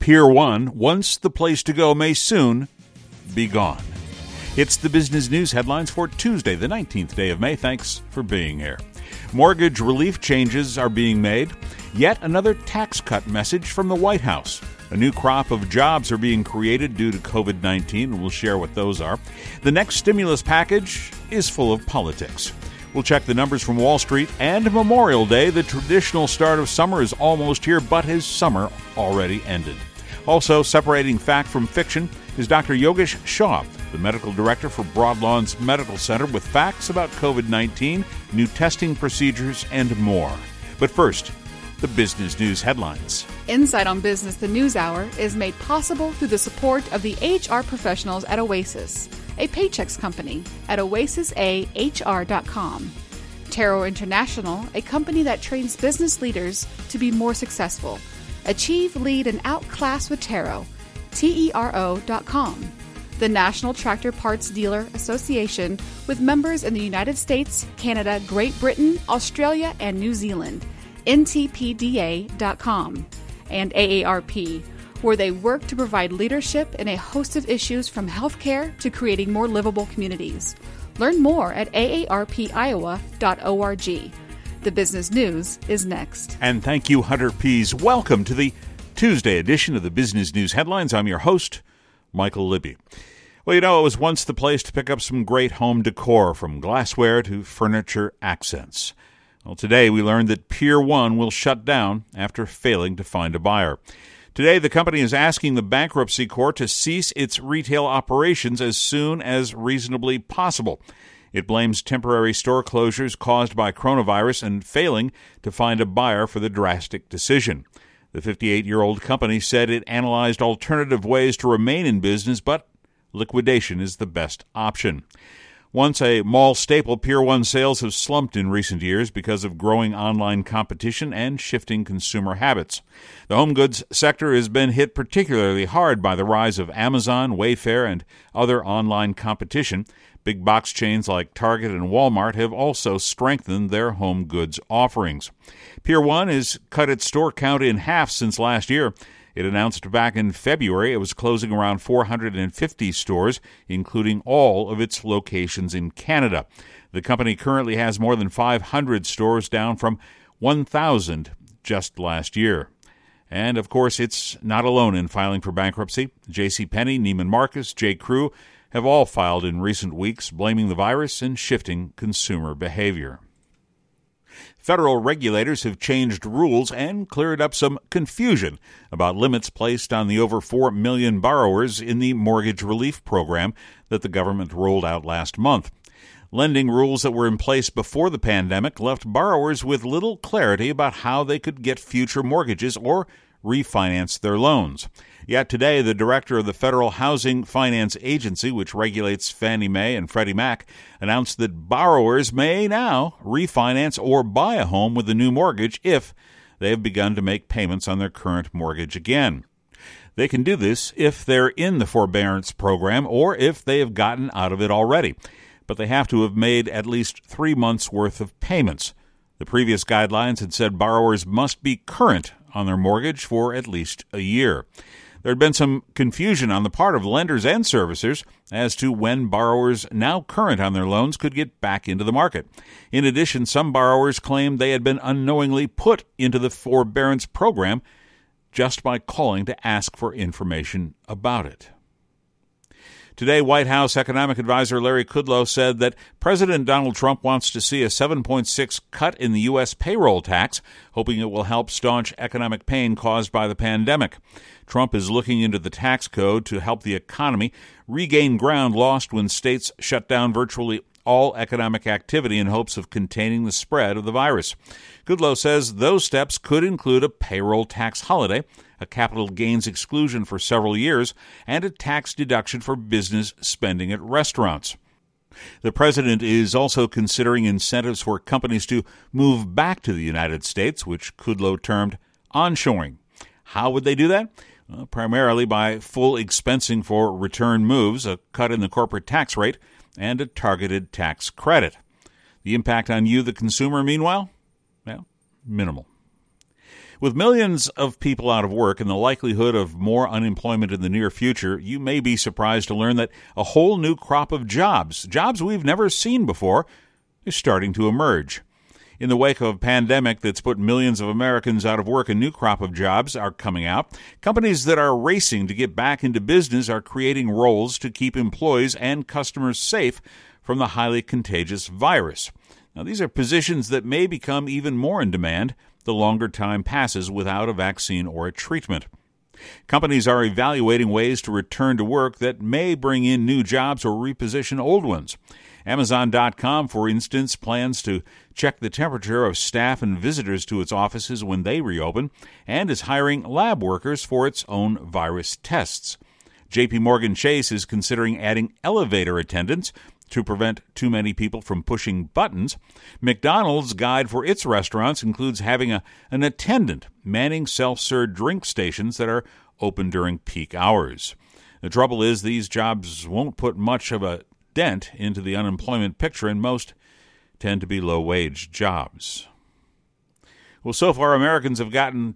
Pier 1, once the place to go, may soon be gone. It's the business news headlines for Tuesday, the 19th day of May. Thanks for being here. Mortgage relief changes are being made. Yet another tax cut message from the White House. A new crop of jobs are being created due to COVID-19, and we'll share what those are. The next stimulus package is full of politics. We'll check the numbers from Wall Street, and Memorial Day, the traditional start of summer, is almost here, but has summer already ended? Also, separating fact from fiction is Dr. Yogesh Shah, the medical director for Broadlawns Medical Center, with facts about COVID-19, new testing procedures, and more. But first, the business news headlines. Insight on Business, the News Hour, is made possible through the support of the HR professionals at Oasis, a Paychex company at oasisahr.com. Taro International, a company that trains business leaders to be more successful. Achieve, lead, and outclass with Taro, TERO.com. The National Tractor Parts Dealer Association, with members in the United States, Canada, Great Britain, Australia, and New Zealand, ntpda.com, and AARP, where they work to provide leadership in a host of issues from healthcare to creating more livable communities. Learn more at aarpiowa.org. The business news is next. And thank you, Hunter Pease. Welcome to the Tuesday edition of the Business News Headlines. I'm your host, Michael Libby. Well, it was once the place to pick up some great home decor, from glassware to furniture accents. Well, today we learned that Pier 1 will shut down after failing to find a buyer. Today, the company is asking the bankruptcy court to cease its retail operations as soon as reasonably possible. It blames temporary store closures caused by coronavirus and failing to find a buyer for the drastic decision. The 58-year-old company said it analyzed alternative ways to remain in business, but liquidation is the best option. Once a mall staple, Pier 1 sales have slumped in recent years because of growing online competition and shifting consumer habits. The home goods sector has been hit particularly hard by the rise of Amazon, Wayfair, and other online competition. Big box chains like Target and Walmart have also strengthened their home goods offerings. Pier 1 has cut its store count in half since last year. It announced back in February it was closing around 450 stores, including all of its locations in Canada. The company currently has more than 500 stores, down from 1,000 just last year. And, of course, it's not alone in filing for bankruptcy. JCPenney, Neiman Marcus, J.Crew have all filed in recent weeks, blaming the virus and shifting consumer behavior. Federal regulators have changed rules and cleared up some confusion about limits placed on the over 4 million borrowers in the mortgage relief program that the government rolled out last month. Lending rules that were in place before the pandemic left borrowers with little clarity about how they could get future mortgages or refinance their loans. Yet today, the director of the Federal Housing Finance Agency, which regulates Fannie Mae and Freddie Mac, announced that borrowers may now refinance or buy a home with a new mortgage if they have begun to make payments on their current mortgage again. They can do this if they're in the forbearance program or if they have gotten out of it already, but they have to have made at least 3 months' worth of payments. The previous guidelines had said borrowers must be current on their mortgage for at least a year. There had been some confusion on the part of lenders and servicers as to when borrowers now current on their loans could get back into the market. In addition, some borrowers claimed they had been unknowingly put into the forbearance program just by calling to ask for information about it. Today, White House Economic Advisor Larry Kudlow said that President Donald Trump wants to see a 7.6 cut in the U.S. payroll tax, hoping it will help staunch economic pain caused by the pandemic. Trump is looking into the tax code to help the economy regain ground lost when states shut down virtually all economic activity in hopes of containing the spread of the virus. Kudlow says those steps could include a payroll tax holiday, a capital gains exclusion for several years, and a tax deduction for business spending at restaurants. The president is also considering incentives for companies to move back to the United States, which Kudlow termed onshoring. How would they do that? Well, primarily by full expensing for return moves, a cut in the corporate tax rate, and a targeted tax credit. The impact on you, the consumer, meanwhile? Well, minimal. With millions of people out of work and the likelihood of more unemployment in the near future, you may be surprised to learn that a whole new crop of jobs we've never seen before, is starting to emerge. In the wake of a pandemic that's put millions of Americans out of work, a new crop of jobs are coming out. Companies that are racing to get back into business are creating roles to keep employees and customers safe from the highly contagious virus. Now, these are positions that may become even more in demand the longer time passes without a vaccine or a treatment. Companies are evaluating ways to return to work that may bring in new jobs or reposition old ones. Amazon.com, for instance, plans to check the temperature of staff and visitors to its offices when they reopen, and is hiring lab workers for its own virus tests. JPMorgan Chase is considering adding elevator attendants to prevent too many people from pushing buttons. McDonald's guide for its restaurants includes having an attendant manning self-serve drink stations that are open during peak hours. The trouble is these jobs won't put much of a dent into the unemployment picture, and most tend to be low-wage jobs. Well, so far, Americans have gotten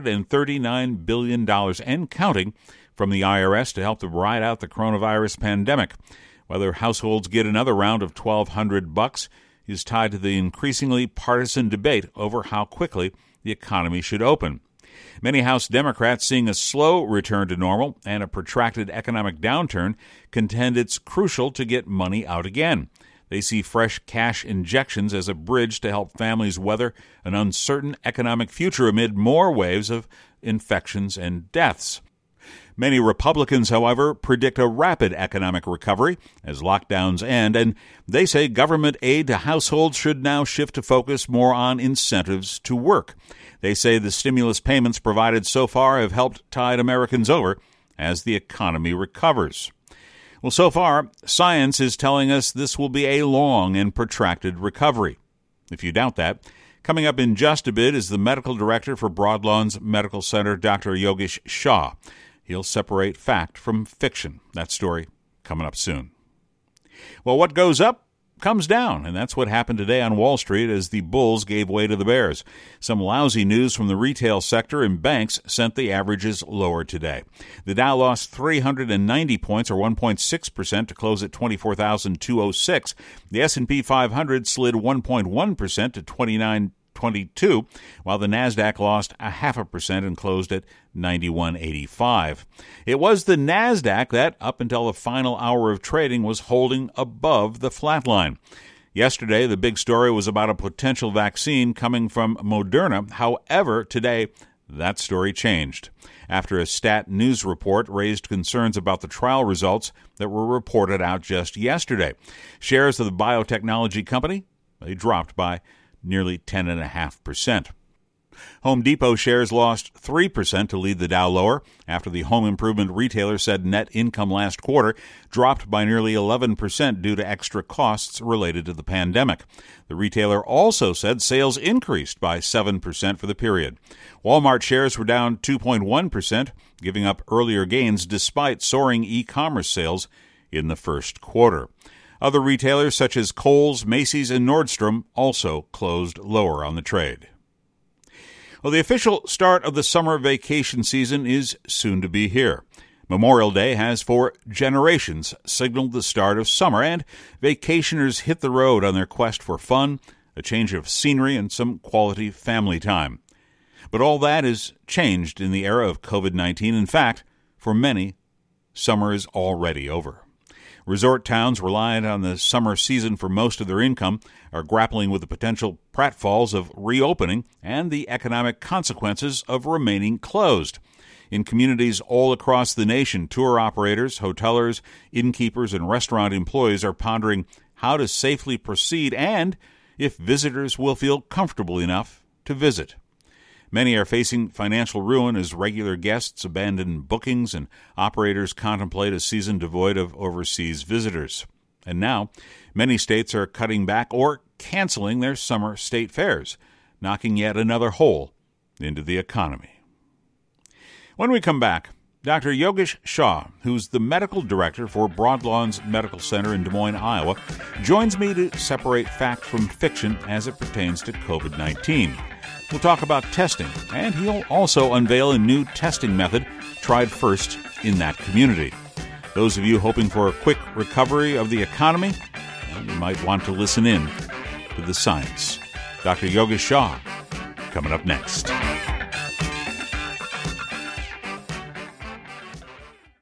$239 billion and counting from the IRS to help them ride out the coronavirus pandemic. Whether households get another round of $1,200 is tied to the increasingly partisan debate over how quickly the economy should open. Many House Democrats, seeing a slow return to normal and a protracted economic downturn, contend it's crucial to get money out again. They see fresh cash injections as a bridge to help families weather an uncertain economic future amid more waves of infections and deaths. Many Republicans, however, predict a rapid economic recovery as lockdowns end, and they say government aid to households should now shift to focus more on incentives to work. They say the stimulus payments provided so far have helped tide Americans over as the economy recovers. Well, so far, science is telling us this will be a long and protracted recovery. If you doubt that, coming up in just a bit is the medical director for Broadlawns Medical Center, Dr. Yogesh Shah. He'll separate fact from fiction. That story coming up soon. Well, what goes up comes down, and that's what happened today on Wall Street as the bulls gave way to the bears. Some lousy news from the retail sector and banks sent the averages lower today. The Dow lost 390 points, or 1.6%, to close at 24,206. The S&P 500 slid 1.1% to 2922, while the Nasdaq lost 0.5% and closed at 91.85. It was the Nasdaq that, up until the final hour of trading, was holding above the flat line. Yesterday, the big story was about a potential vaccine coming from Moderna. However, today, that story changed after a Stat News report raised concerns about the trial results that were reported out just yesterday. Shares of the biotechnology company, they dropped by nearly 10.5%. Home Depot shares lost 3% to lead the Dow lower after the home improvement retailer said net income last quarter dropped by nearly 11% due to extra costs related to the pandemic. The retailer also said sales increased by 7% for the period. Walmart shares were down 2.1%, giving up earlier gains despite soaring e-commerce sales in the first quarter. Other retailers such as Kohl's, Macy's, and Nordstrom also closed lower on the trade. Well, the official start of the summer vacation season is soon to be here. Memorial Day has for generations signaled the start of summer, and vacationers hit the road on their quest for fun, a change of scenery, and some quality family time. But all that is changed in the era of COVID-19. In fact, for many, summer is already over. Resort towns reliant on the summer season for most of their income are grappling with the potential pratfalls of reopening and the economic consequences of remaining closed. In communities all across the nation, tour operators, hotelers, innkeepers, and restaurant employees are pondering how to safely proceed and if visitors will feel comfortable enough to visit. Many are facing financial ruin as regular guests abandon bookings and operators contemplate a season devoid of overseas visitors. And now, many states are cutting back or canceling their summer state fairs, knocking yet another hole into the economy. When we come back, Dr. Yogesh Shah, who's the medical director for Broadlawns Medical Center in Des Moines, Iowa, joins me to separate fact from fiction as it pertains to COVID-19. We'll talk about testing, and he'll also unveil a new testing method tried first in that community. Those of you hoping for a quick recovery of the economy, you might want to listen in to the science. Dr. Yogesh Shah, coming up next.